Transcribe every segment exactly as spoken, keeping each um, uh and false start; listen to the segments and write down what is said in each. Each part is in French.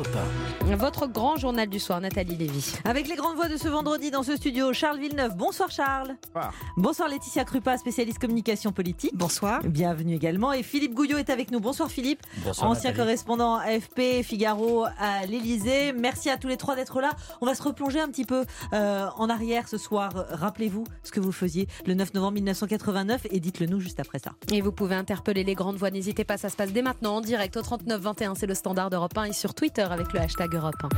un. Votre grand journal du soir, Nathalie Lévy. Avec les grandes voix de ce vendredi dans ce studio, Charles Villeneuve. Bonsoir Charles. Bonsoir. Bonsoir Laetitia Krupa, spécialiste communication politique. Bonsoir. Bienvenue également. Et Philippe Gouillot est avec nous. Bonsoir Philippe. Bonsoir, ancien Nathalie. correspondant A F P, Figaro, à l'Élysée. Merci à tous les trois d'être là. On va se replonger un petit peu euh, en arrière ce soir. Rappelez-vous ce que vous faisiez le neuf novembre mille neuf cent quatre-vingt-neuf et dites-le nous juste après ça. Et vous pouvez interpeller les grandes voix. N'hésitez pas, ça se passe dès maintenant en direct au trente-neuf vingt et un. C'est le standard d'Europe un et sur Twitter avec le hashtag Europe un.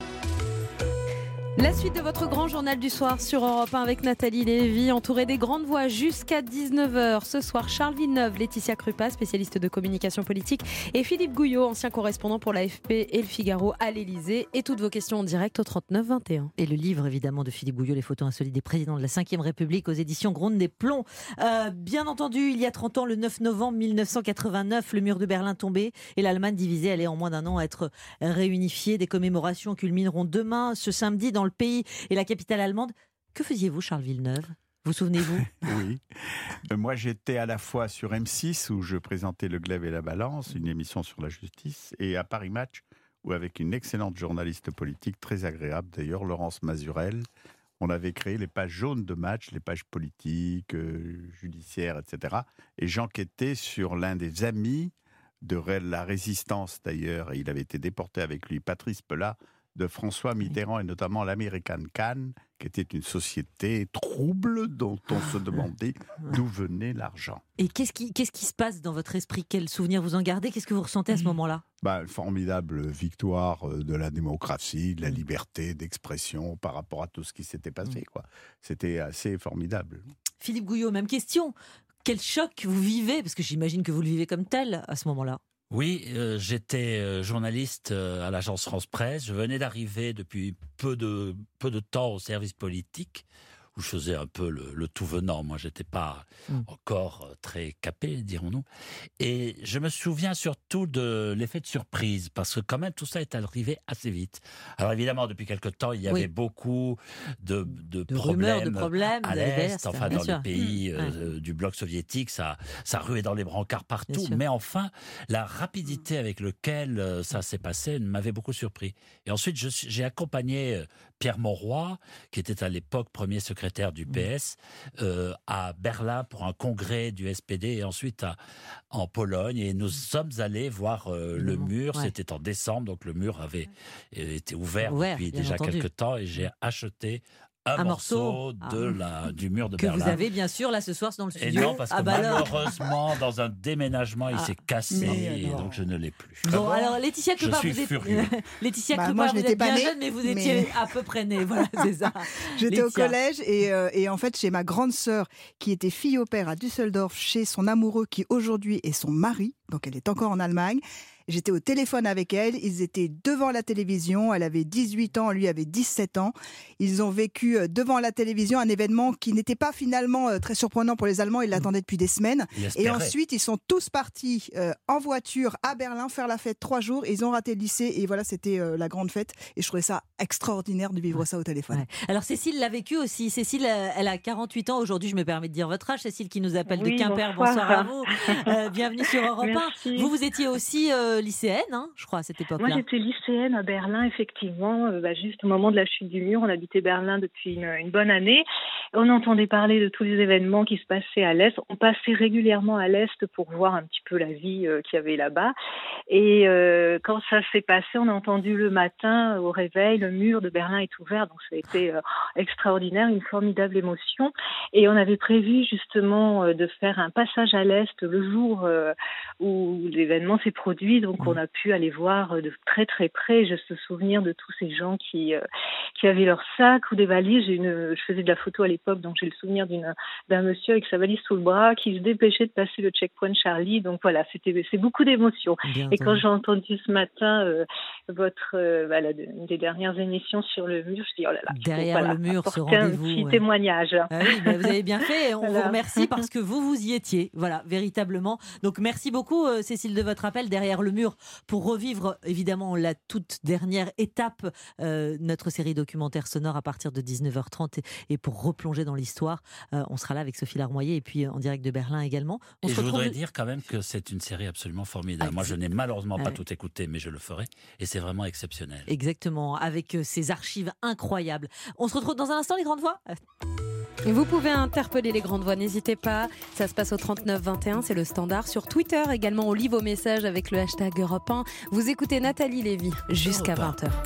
La suite de votre grand journal du soir sur Europe un avec Nathalie Lévy, entourée des grandes voix jusqu'à dix-neuf heures. Ce soir, Charles Villeneuve, Laetitia Krupa, spécialiste de communication politique, et Philippe Gouillot, ancien correspondant pour l'A F P et le Figaro à l'Élysée. Et toutes vos questions en direct au trente-neuf vingt et un. Et le livre évidemment de Philippe Gouillot, les photos insolites des présidents de la cinquième République aux éditions Gronde des Plombs. Euh, bien entendu, il y a trente ans, le neuf novembre mille neuf cent quatre-vingt-neuf, le mur de Berlin tombé et l'Allemagne divisée allait en moins d'un an être réunifiée. Des commémorations culmineront demain, ce samedi, dans le pays et la capitale allemande. Que faisiez-vous, Charles Villeneuve ? Vous souvenez-vous ? Oui. Euh, Moi, j'étais à la fois sur M six, où je présentais Le Glaive et la Balance, une émission sur la justice, et à Paris Match, où avec une excellente journaliste politique, très agréable d'ailleurs, Laurence Mazurel, on avait créé les pages jaunes de Match, les pages politiques, euh, judiciaires, et cetera. Et j'enquêtais sur l'un des amis de la résistance d'ailleurs, et il avait été déporté avec lui, Patrice Pelat, de François Mitterrand et notamment l'American Can, qui était une société trouble dont on se demandait d'où venait l'argent. Et qu'est-ce qui, qu'est-ce qui se passe dans votre esprit ? Quel souvenir vous en gardez ? Qu'est-ce que vous ressentez à ce moment-là ? Bah, une formidable victoire de la démocratie, de la liberté d'expression par rapport à tout ce qui s'était passé, quoi. C'était assez formidable. Philippe Gouillot, même question. Quel choc vous vivez ? Parce que j'imagine que vous le vivez comme tel à ce moment-là. Oui, euh, j'étais euh, journaliste euh, à l'agence France Presse. Je venais d'arriver depuis peu de, peu de temps au service politique, où je faisais un peu le, le tout venant. Moi, je n'étais pas mmh. encore très capé, dirons-nous. Et je me souviens surtout de l'effet de surprise, parce que quand même, tout ça est arrivé assez vite. Alors évidemment, depuis quelque temps, il y avait oui. beaucoup de, de, de problèmes, rumeurs, de problèmes à l'Est, enfin dans sûr. les pays mmh. euh, ouais. du bloc soviétique, ça, ça ruait dans les brancards partout. Mais enfin, la rapidité avec laquelle euh, ça s'est passé m'avait beaucoup surpris. Et ensuite, je, j'ai accompagné euh, Pierre Mauroy, qui était à l'époque premier secrétaire du P S, euh, à Berlin pour un congrès du S P D et ensuite à, en Pologne. Et nous sommes allés voir euh, le mur. Ouais. C'était en décembre, donc le mur avait été ouvert, ouvert depuis déjà entendu. quelques temps. Et j'ai acheté un, un morceau, morceau de ah. la, du mur de que Berlin. Que vous avez bien sûr là ce soir dans le studio. Et non, parce que ah bah malheureusement, dans un déménagement, il ah. s'est cassé et donc je ne l'ai plus. Bon, alors Laetitia Krupa, vous êtes Laetitia bah, Krupa, moi, vous êtes bien né, jeune, mais vous étiez mais... à peu près née. Voilà, c'est ça. J'étais Laetitia. au collège et, euh, et en fait, j'ai ma grande sœur qui était fille au père à Düsseldorf chez son amoureux qui aujourd'hui est son mari. Donc elle est encore en Allemagne. J'étais au téléphone avec elle, ils étaient devant la télévision, elle avait dix-huit ans, lui avait dix-sept ans. Ils ont vécu devant la télévision un événement qui n'était pas finalement très surprenant pour les Allemands, ils l'attendaient depuis des semaines. Et ensuite, ils sont tous partis euh, en voiture à Berlin faire la fête trois jours. Et ils ont raté le lycée et voilà, c'était euh, la grande fête. Et je trouvais ça extraordinaire de vivre ouais. ça au téléphone. Ouais. Alors Cécile l'a vécu aussi. Cécile, elle a quarante-huit ans aujourd'hui, je me permets de dire votre âge. Cécile qui nous appelle oui, de Quimper, bonsoir, bonsoir à vous. Euh, bienvenue sur Europe un. Vous, vous étiez aussi... Euh, lycéenne, hein, je crois, à cette époque-là. Moi, j'étais lycéenne à Berlin, effectivement. Euh, bah, juste au moment de la chute du mur, on habitait Berlin depuis une, une bonne année. On entendait parler de tous les événements qui se passaient à l'Est. On passait régulièrement à l'Est pour voir un petit peu la vie euh, qu'il y avait là-bas. Et euh, quand ça s'est passé, on a entendu le matin, au réveil, le mur de Berlin est ouvert. Donc, ça a été euh, extraordinaire, une formidable émotion. Et on avait prévu, justement, euh, de faire un passage à l'Est le jour euh, où l'événement s'est produit. Donc, on a pu aller voir de très, très près. Je me souviens de tous ces gens qui, euh, qui avaient leurs sacs ou des valises. J'ai une, je faisais de la photo à l'époque, donc j'ai le souvenir d'une, d'un monsieur avec sa valise sous le bras qui se dépêchait de passer le checkpoint Charlie. Donc, voilà, c'était, c'est beaucoup d'émotions. Bien Et entendu. Quand j'ai entendu ce matin euh, votre, euh, voilà, une des dernières émissions sur le mur, je dis, oh là là. Derrière faut, voilà, le mur, ce un rendez-vous. petit ouais. témoignage. Ah oui, bah vous avez bien fait. On voilà. vous remercie parce que vous, vous y étiez. Voilà, véritablement. Donc, merci beaucoup, euh, Cécile, de votre appel. Derrière le mur, pour revivre évidemment la toute dernière étape, euh, notre série documentaire sonore à partir de dix-neuf heures trente et, et pour replonger dans l'histoire, euh, on sera là avec Sophie Larmoyer et puis en direct de Berlin également. On et se je retrouve... voudrais dire quand même que c'est une série absolument formidable. Ah, Moi, je n'ai malheureusement ah, pas ouais. tout écouté, mais je le ferai. Et c'est c'est vraiment exceptionnel. Exactement, avec ces archives incroyables. On se retrouve dans un instant, les grandes voix. Vous pouvez interpeller les grandes voix, n'hésitez pas. Ça se passe au trente-neuf vingt et un, c'est le standard. Sur Twitter également, on lit vos messages avec le hashtag Europe un. Vous écoutez Nathalie Lévy jusqu'à vingt heures.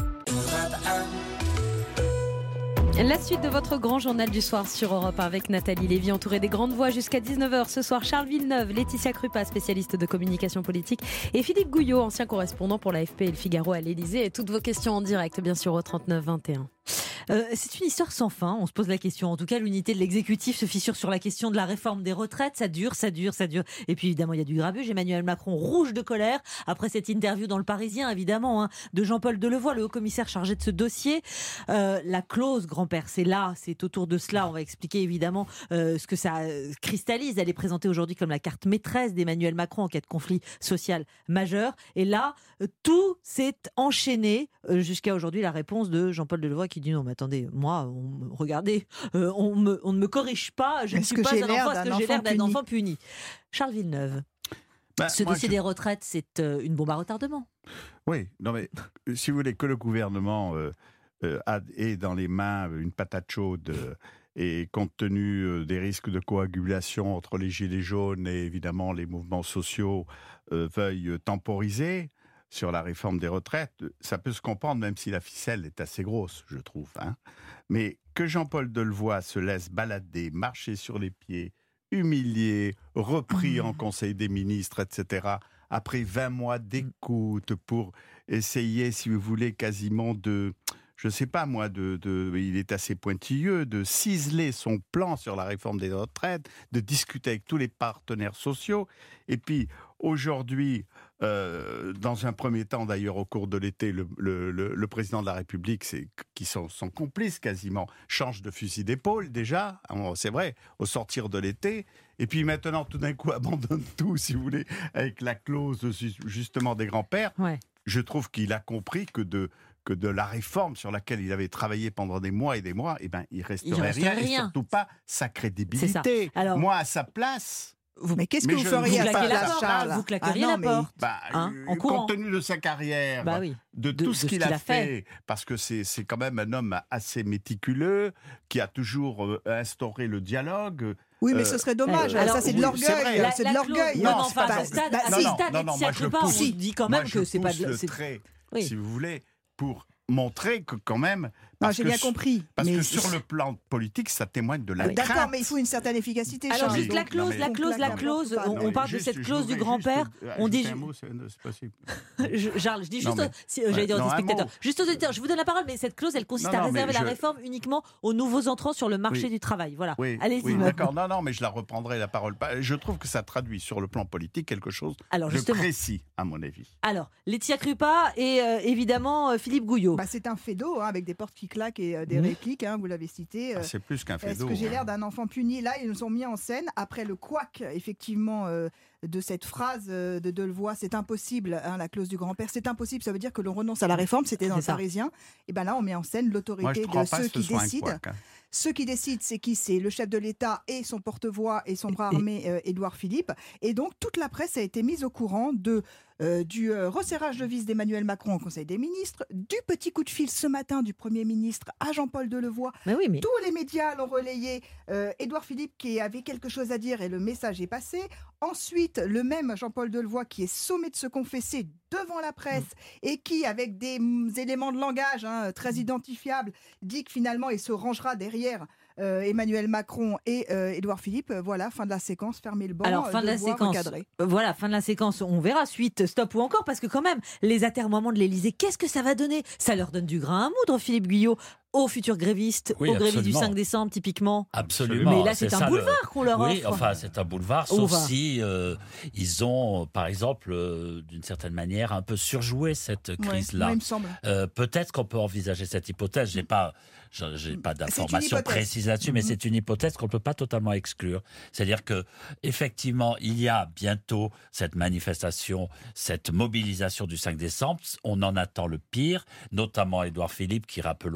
La suite de votre grand journal du soir sur Europe un avec Nathalie Lévy, entourée des grandes voix jusqu'à dix-neuf heures. Ce soir, Charles Villeneuve, Laetitia Krupa, spécialiste de communication politique, et Philippe Gouillot, ancien correspondant pour l'A F P et le Figaro à l'Élysée. Et toutes vos questions en direct, bien sûr, au trente-neuf vingt et un. Euh, c'est une histoire sans fin, on se pose la question. En tout cas, l'unité de l'exécutif se fissure sur la question de la réforme des retraites. Ça dure, ça dure, ça dure. Et puis évidemment, il y a du grabuge. Emmanuel Macron rouge de colère après cette interview dans Le Parisien, évidemment, hein, de Jean-Paul Delevoye, le haut-commissaire chargé de ce dossier. Euh, la clause grand-père, c'est là, c'est autour de cela. On va expliquer évidemment euh, ce que ça cristallise. Elle est présentée aujourd'hui comme la carte maîtresse d'Emmanuel Macron en cas de conflit social majeur. Et là, euh, tout s'est enchaîné euh, jusqu'à aujourd'hui. La réponse de Jean-Paul Delevoye qui dit non, mais attendez, moi, on, regardez, euh, on, me, on ne me corrige pas, je ne suis pas un enfant, est-ce que j'ai l'air d'un enfant puni. Charles Villeneuve, bah, ce dossier je... des retraites, c'est euh, une bombe à retardement. Oui, non mais si vous voulez que le gouvernement euh, euh, a, ait dans les mains une patate chaude euh, et compte tenu euh, des risques de coagulation entre les gilets jaunes et évidemment les mouvements sociaux euh, veuille temporiser sur la réforme des retraites, ça peut se comprendre même si la ficelle est assez grosse, je trouve. Hein. Mais que Jean-Paul Delevoye se laisse balader, marcher sur les pieds, humilié, repris mmh. en Conseil des ministres, et cetera, après vingt mois d'écoute pour essayer, si vous voulez, quasiment de... je ne sais pas moi, de, de, il est assez pointilleux, de ciseler son plan sur la réforme des retraites, de discuter avec tous les partenaires sociaux. Et puis, aujourd'hui, euh, dans un premier temps, d'ailleurs, au cours de l'été, le, le, le, le président de la République, c'est, qui sont, sont complices quasiment, change de fusil d'épaule déjà, c'est vrai, au sortir de l'été. Et puis maintenant, tout d'un coup, abandonne tout, si vous voulez, avec la clause justement des grands-pères. Ouais. Je trouve qu'il a compris que de... que de la réforme sur laquelle il avait travaillé pendant des mois et des mois, eh ben, il ne resterait rien, rien, et surtout pas sa crédibilité. Alors, moi, à sa place... Vous, mais qu'est-ce mais que vous feriez à sa place, Charles ? Vous claqueriez ah non, la porte, bah, hein, en courant. Compte tenu de sa carrière, bah oui. de, de tout ce de qu'il, ce qu'il a, a fait, fait, parce que c'est, c'est quand même un homme assez méticuleux, qui a toujours euh, instauré le dialogue... Oui, mais euh, ce serait dommage. Euh, alors, ça, c'est de l'orgueil. C'est, la, c'est de l'orgueil. Non, non, enfin, à ce stade, à ce stade, non, moi, je pousse, on dit quand même que c'est pas de... le trait, oui. si vous voulez, pour montrer que quand même... Non, j'ai bien compris. Parce mais que sur le plan politique, ça témoigne de la oui. crainte. D'accord, mais il faut une certaine efficacité. Alors, Charles. juste la clause, la clause, la clause. On, on parle juste, de cette clause du grand-père. On dit. Un mot, c'est, c'est possible. je, Charles, je dis juste, non, mais, si, euh, j'allais dire aux spectateurs, juste aux auditeurs. Je vous donne la parole, mais cette clause, elle consiste non, non, à réserver la je... réforme uniquement aux nouveaux entrants sur le marché oui. du travail. Voilà. Oui, allez-y. Oui, d'accord. Non, non, mais je la reprendrai la parole. Je trouve que ça traduit sur le plan politique quelque chose de précis, à mon avis. Alors, Laetitia Krupa et évidemment Philippe Gouillot. C'est un fait d'eau avec des portes qui claquent et des réplique, hein, vous l'avez cité. Ah, c'est plus qu'un fait Est-ce d'eau. que j'ai l'air d'un enfant puni ? Là, ils nous ont mis en scène, après le couac, effectivement, euh, de cette phrase euh, de Delevoye, c'est impossible, hein, la clause du grand-père, c'est impossible, ça veut dire que l'on renonce à la réforme, c'était dans c'est le ça. Parisien. Et bien là, on met en scène l'autorité Moi, de ceux qui décident. Couac, hein. Ceux qui décident, c'est qui ? C'est le chef de l'État et son porte-voix et son bras armé, euh, Édouard Philippe. Et donc, toute la presse a été mise au courant de, euh, du euh, resserrage de vis d'Emmanuel Macron au Conseil des ministres, du petit coup de fil ce matin du Premier ministre à Jean-Paul Delevoye. Mais oui, mais... Tous les médias l'ont relayé. Euh, Édouard Philippe qui avait quelque chose à dire et le message est passé. Ensuite, le même Jean-Paul Delevoye qui est sommé de se confesser devant la presse mmh. et qui, avec des m- éléments de langage hein, très identifiables, dit que finalement il se rangera derrière euh, Emmanuel Macron et euh, Édouard Philippe. Euh, voilà, fin de la séquence, fermez le banc. Alors, fin de, de la séquence. Recadré. Voilà, fin de la séquence. On verra suite, stop ou encore, parce que quand même, les atermoiements de l'Élysée, qu'est-ce que ça va donner ? Ça leur donne du grain à moudre, Philippe Gouillot. Aux futurs grévistes, oui, aux grévistes du cinq décembre typiquement. Absolument. Mais là, c'est, c'est un boulevard le... qu'on leur offre. Oui, enfin, c'est un boulevard, sauf si euh, ils ont, par exemple, euh, d'une certaine manière, un peu surjoué cette crise-là. Ouais, il me semble. Euh, peut-être qu'on peut envisager cette hypothèse. J'ai pas, j'ai pas d'informations précises là-dessus, mm-hmm. mais c'est une hypothèse qu'on ne peut pas totalement exclure. C'est-à-dire que, effectivement, il y a bientôt cette manifestation, cette mobilisation du cinq décembre. On en attend le pire, notamment Édouard Philippe, qui, rappelons-le, était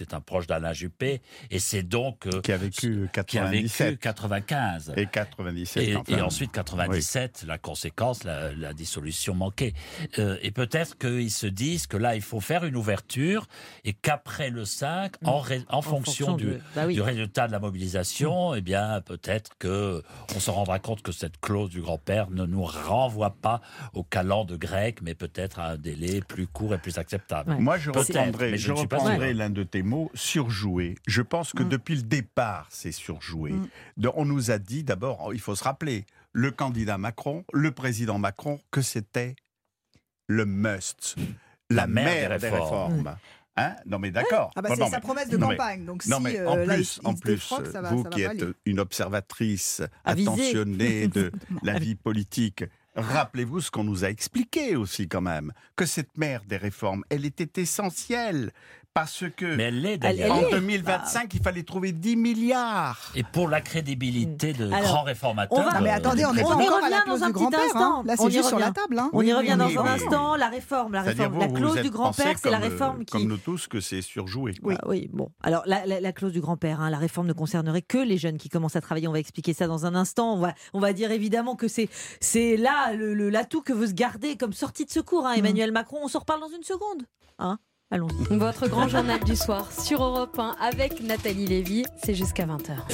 est un proche d'Alain Juppé, et c'est donc... Euh, qui a vécu quatre-vingt-dix-sept. Qui a vécu quatre-vingt-quinze. Et quatre-vingt-dix-sept. Et, enfin, et ensuite quatre-vingt-dix-sept, oui. la conséquence, la, la dissolution manquée. Euh, et peut-être qu'ils se disent que là, il faut faire une ouverture, et qu'après le cinq, mmh. en, ré, en, en fonction, fonction du, de, bah oui. du résultat de la mobilisation, mmh. eh bien, peut-être qu'on se rendra compte que cette clause du grand-père ne nous renvoie pas au calendes grec, mais peut-être à un délai plus court et plus acceptable. Ouais. Moi, je reprendrai, je je reprendrai l'un de tes mots, surjoué. Je pense que mmh. depuis le départ, c'est surjoué. Mmh. On nous a dit, d'abord, il faut se rappeler, le candidat Macron, le président Macron, que c'était le must, la, la mère des réformes. Des réformes. Mmh. Hein non mais d'accord. Ah bah bon, c'est non, sa mais, promesse de non, campagne. Mais, donc non si mais euh, en là, plus, il, en il plus, défroque, ça va, vous ça qui va êtes aller. une observatrice Avisée. attentionnée de la vie politique, rappelez-vous ce qu'on nous a expliqué aussi quand même, que cette mère des réformes, elle était essentielle. Parce que mais elle l'est, d'ailleurs. En deux mille vingt-cinq, bah... il fallait trouver dix milliards. Et pour la crédibilité de Alors, grands réformateurs. On va... Non, mais attendez, on n'est pas encore à la clause du grand-père. Hein. Là, c'est juste sur la table. Hein. On y oui, revient oui, dans oui, un oui, instant. oui. La réforme, la réforme, vous, la clause vous du grand-père, c'est la réforme comme, qui. Comme nous tous, que c'est surjoué. Oui, ah, oui. Bon. Alors la, la, la clause du grand-père, hein, la réforme ne concernerait que les jeunes qui commencent à travailler. On va expliquer ça dans un instant. On va, on va dire évidemment que c'est, c'est là le, le, l'atout que veut se garder comme sortie de secours. Hein, Emmanuel mmh. Macron. On s'en reparle dans une seconde. Hein. Allons-y. Votre grand journal du soir sur Europe un avec Nathalie Lévy, c'est jusqu'à vingt heures.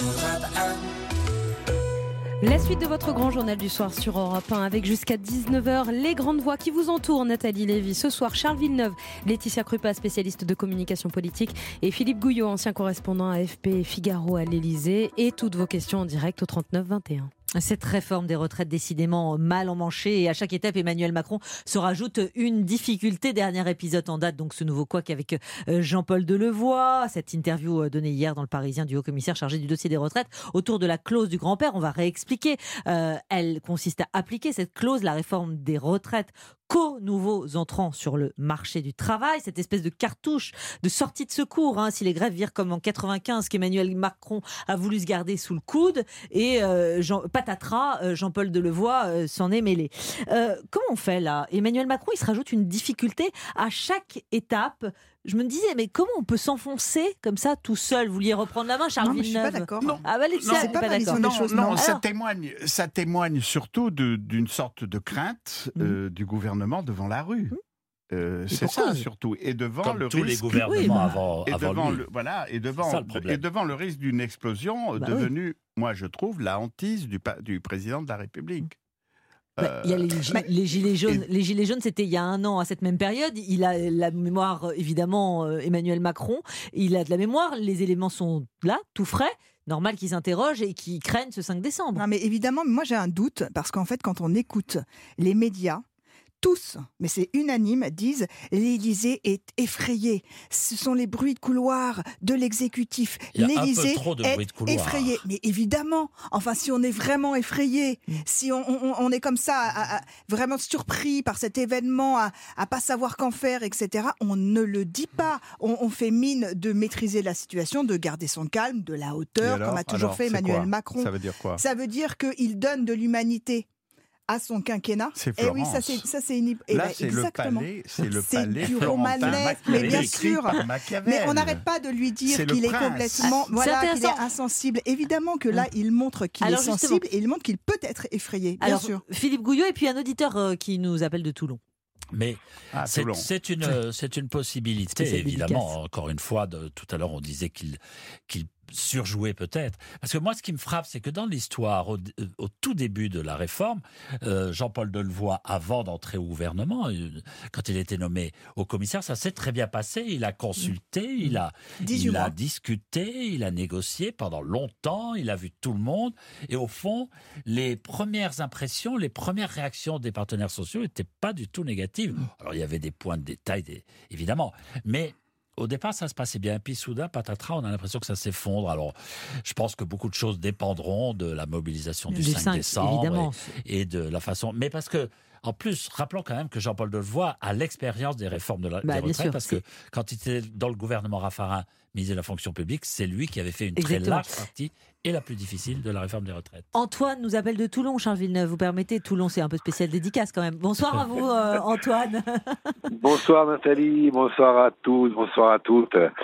La suite de votre grand journal du soir sur Europe un avec jusqu'à dix-neuf heures les grandes voix qui vous entourent. Nathalie Lévy, ce soir Charles Villeneuve, Laetitia Krupa, spécialiste de communication politique, et Philippe Gouillot, ancien correspondant A F P et Figaro à l'Élysée. Et toutes vos questions en direct au trente-neuf vingt et un. Cette réforme des retraites décidément mal emmanchée, et à chaque étape Emmanuel Macron se rajoute une difficulté. Dernier épisode en date, donc ce nouveau couac avec Jean-Paul Delevoye, cette interview donnée hier dans le Parisien du haut-commissaire chargé du dossier des retraites autour de la clause du grand-père. On va réexpliquer. Euh, elle consiste à appliquer cette clause, la réforme des retraites, qu'aux nouveaux entrants sur le marché du travail, cette espèce de cartouche de sortie de secours, hein, si les grèves virent comme en quatre-vingt-quinze qu'Emmanuel Macron a voulu se garder sous le coude, et euh, Jean, patatras, euh, Jean-Paul Delevoye euh, s'en est mêlé. Euh, comment on fait là ? Emmanuel Macron, il se rajoute une difficulté à chaque étape. Je me disais, mais comment on peut s'enfoncer comme ça tout seul ? Vous vouliez reprendre la main, Charles non, Villeneuve ? Je suis pas d'accord. Non, ah bah, Laetitia, non, c'est pas, pas d'accord. Non, choses, non, non. ça Alors... témoigne, ça témoigne surtout de, d'une sorte de crainte mmh. euh, du gouvernement devant la rue. Mmh. Euh, c'est ça surtout, et devant Comme le tous risque, les gouvernements oui, bah, avant, et avant devant lui. le, voilà, et devant le et devant le risque d'une explosion bah, devenue, oui. moi je trouve, la hantise du, du président de la République. Bah, il y a les, gi- les gilets jaunes. Les gilets jaunes, c'était il y a un an à cette même période. Il a la mémoire, évidemment, euh, Emmanuel Macron. Il a de la mémoire. Les éléments sont là, tout frais. Normal qu'ils s'interrogent et qu'ils craignent ce cinq décembre. Non, mais évidemment, moi j'ai un doute parce qu'en fait, quand on écoute les médias, tous, mais c'est unanime, disent l'Élysée est effrayé. Ce sont les bruits de couloir de l'exécutif. L'Élysée est effrayé. Mais évidemment, enfin, si on est vraiment effrayé, mmh. si on, on, on est comme ça, à, à, vraiment surpris par cet événement, à, à pas savoir qu'en faire, et cetera, on ne le dit pas. On, on fait mine de maîtriser la situation, de garder son calme, de la hauteur, alors, comme a toujours alors, fait Emmanuel quoi Macron. Ça veut dire quoi ? Ça veut dire qu'il donne de l'humanité à son quinquennat. C'est Florence. Et oui, ça c'est ça c'est une. Là, bah, c'est exactement. le palais, c'est le c'est palais du florentin, romanesque, mais bien sûr. Mais on n'arrête n'arrête pas de lui dire c'est qu'il est prince. complètement, Ah, voilà, qu'il est insensible. Évidemment que là, il montre qu'il Alors, est sensible et il montre qu'il peut être effrayé. Bien Alors, sûr. Philippe Gouillot et puis un auditeur euh, qui nous appelle de Toulon. Mais ah, c'est, c'est, une, c'est une possibilité, évidemment. Dédicace. Encore une fois, de, tout à l'heure, on disait qu'il, qu'il surjouer peut-être. Parce que moi, ce qui me frappe, c'est que dans l'histoire, au, au tout début de la réforme, euh, Jean-Paul Delevoye, avant d'entrer au gouvernement, euh, quand il était nommé au commissaire, ça s'est très bien passé. Il a consulté, mmh. il, a, il a discuté, il a négocié pendant longtemps, il a vu tout le monde. Et au fond, les premières impressions, les premières réactions des partenaires sociaux n'étaient pas du tout négatives. Alors, il y avait des points de détail, des, évidemment, mais au départ, ça se passait bien. Puis soudain, patatras, on a l'impression que ça s'effondre. Alors, je pense que beaucoup de choses dépendront de la mobilisation du, du cinq décembre et, et de la façon. Mais parce que, en plus, rappelons quand même que Jean-Paul Delevoye a l'expérience des réformes de la, bah, des retraites, sûr, parce c'est... que quand il était dans le gouvernement Raffarin, ministre de la fonction publique, c'est lui qui avait fait une Exactement. très large partie et la plus difficile de la réforme des retraites. Antoine nous appelle de Toulon, Charles Villeneuve, vous permettez. Toulon, c'est un peu spécial dédicace quand même. Bonsoir à vous, euh, Antoine. Bonsoir Nathalie, bonsoir à tous, bonsoir à toutes.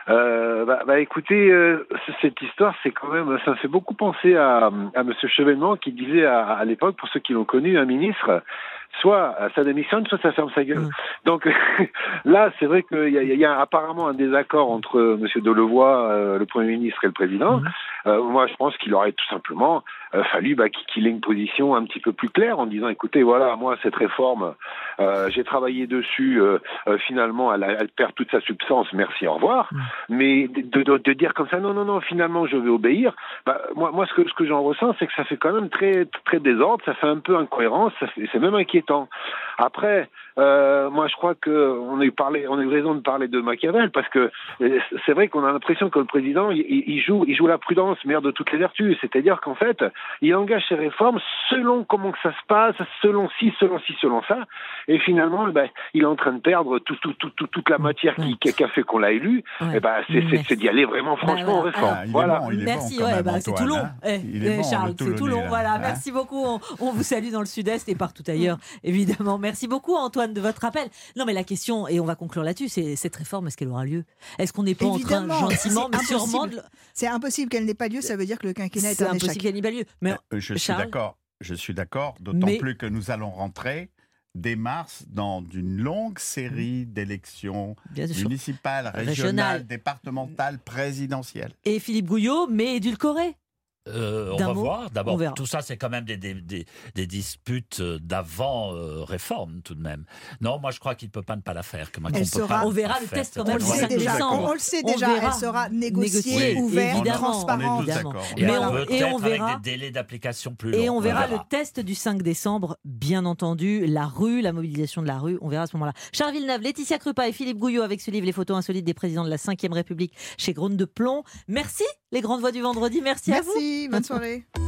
Euh, bah, bah écoutez, euh, cette histoire, c'est quand même, ça me fait beaucoup penser à, à Monsieur Chevènement qui disait à, à l'époque, pour ceux qui l'ont connu, un ministre, soit ça démissionne, soit ça ferme sa gueule. Mmh. Donc là, c'est vrai qu'il y a, il y a apparemment un désaccord entre Monsieur Delevoye, euh, le Premier ministre, et le président. Mmh. Euh, moi, je pense qu'il aurait tout simplement euh, fallu bah, qu'il ait une position un petit peu plus claire en disant, écoutez, voilà, moi, cette réforme, euh, j'ai travaillé dessus, euh, euh, finalement, elle, elle perd toute sa substance, merci, au revoir. Mmh. Mais de, de, de dire comme ça, non, non, non, finalement, je vais obéir, bah, moi, moi, ce que, ce que j'en ressens, c'est que ça fait quand même très, très désordre, ça fait un peu incohérence, ça fait, c'est même inquiétant. Après, euh, moi, je crois qu'on a eu parlé, on a eu raison de parler de Machiavel, parce que c'est vrai qu'on a l'impression que le président, il, il joue, il joue la prudence, mère de toutes les vertus. C'est-à-dire qu'en fait, il engage ses réformes selon comment que ça se passe, selon ci, selon ci, selon ça. Et finalement, ben, il est en train de perdre tout, tout, tout, tout, toute la matière qui, qui a fait qu'on l'a élu. Ouais. Et ben, c'est, c'est, c'est d'y aller vraiment franchement bah, aux réformes. Ah, voilà. Bon, Merci, bon, ouais, bah, c'est tout long. Eh, eh, bon, Charles, c'est tout long. Voilà. Hein, merci beaucoup. On, on vous salue dans le Sud-Est et partout ailleurs, évidemment. Merci beaucoup, Antoine, de votre appel. Non, mais la question, et on va conclure là-dessus, c'est cette réforme, est-ce qu'elle aura lieu ? Est-ce qu'on n'est pas Évidemment, en train, gentiment, mais impossible. sûrement... De... C'est impossible qu'elle n'ait pas lieu, ça veut dire que le quinquennat est, c'est un échec. C'est impossible qu'elle n'ait pas lieu. Mais, euh, je, Charles, suis d'accord, je suis d'accord, d'autant mais... plus que nous allons rentrer dès mars dans une longue série d'élections municipales, régionales, Régional. départementales, présidentielles. Et Philippe Gouillot, mais édulcoré. Euh, on va mot, voir. D'abord, tout ça, c'est quand même des, des, des, des disputes d'avant-réforme, euh, tout de même. Non, moi, je crois qu'il ne peut pas ne pas la faire. Que elle sera, pas on verra le test quand même. On le sait déjà. On, on le sait déjà. Elle sera négociée, négociée ouverte, oui, transparente. Et, mais on, et on verra avec des délais d'application plus longs. Et on verra, on verra le test du cinq décembre, bien entendu. La rue, la mobilisation de la rue, on verra à ce moment-là. Charles Villeneuve, Laetitia Krupa et Philippe Gouillot avec ce livre, Les photos insolites des présidents de la cinquième République chez Grande de Plomb. Merci, les grandes voix du vendredi. Merci, Merci. à vous. Bonne soirée.